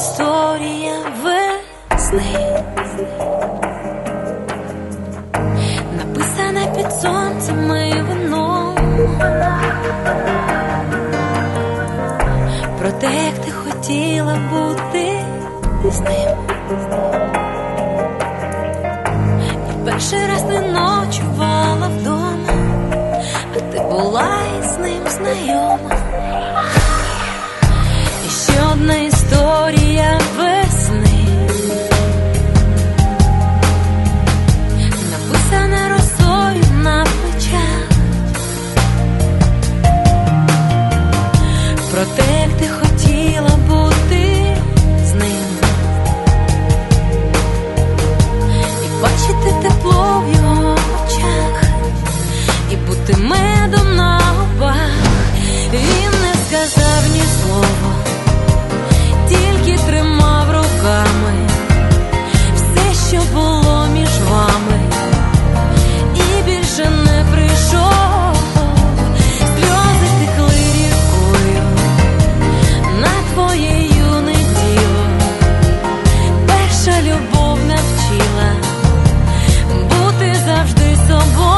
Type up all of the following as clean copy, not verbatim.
історія весни, написана під сонцем і вином, про те, як ти хотіла бути з ним. І перший раз не ночувала вдома, а ти була із ним знайома. І ще одна історія весни, написана росою на плечах, про те, як ти хотіла бути з ним, і бачити тепло в його очах, і бути медом на губах. Він не сказав ні слова, тільки тримав руками все, що було між вами, і більше не прийшов. Сльози текли рікою на твоє юне тіло. Перша любов навчила бути завжди собою.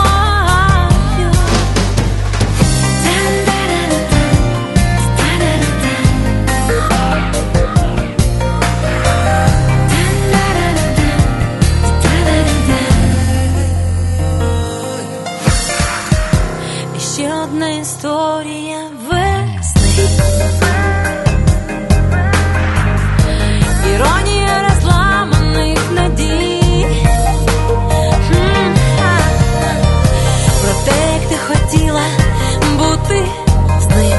Ще одна історія весни, іронія розламаних надій, про те, як ти хотіла бути з ним,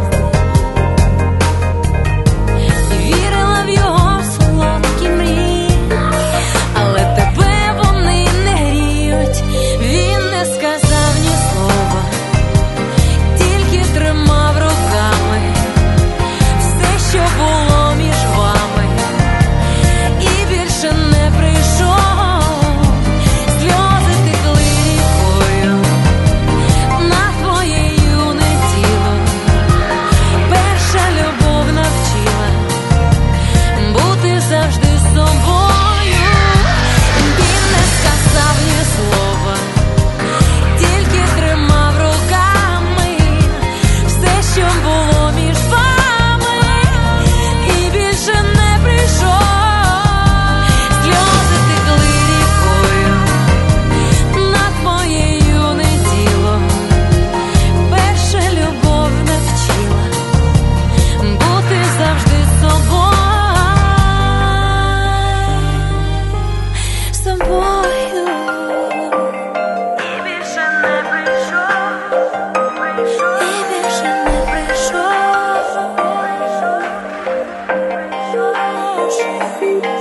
і вірила в його солодкі мрії, але тебе вони не гріють. Він не сказав ні слова, тримав руками все, що було між вами, і більше не прийшов. Сльози текли рікою на твоє юне тіло. Перша любов навчила бути завжди собою. Він не сказав ні слова, тільки тримав руками все, що було між вами, і більше не прийшов. Сльози текли рікою на твоє юне тіло. Перша любов навчила бути завжди собою. І більше не прийшов. І більше не прийшов.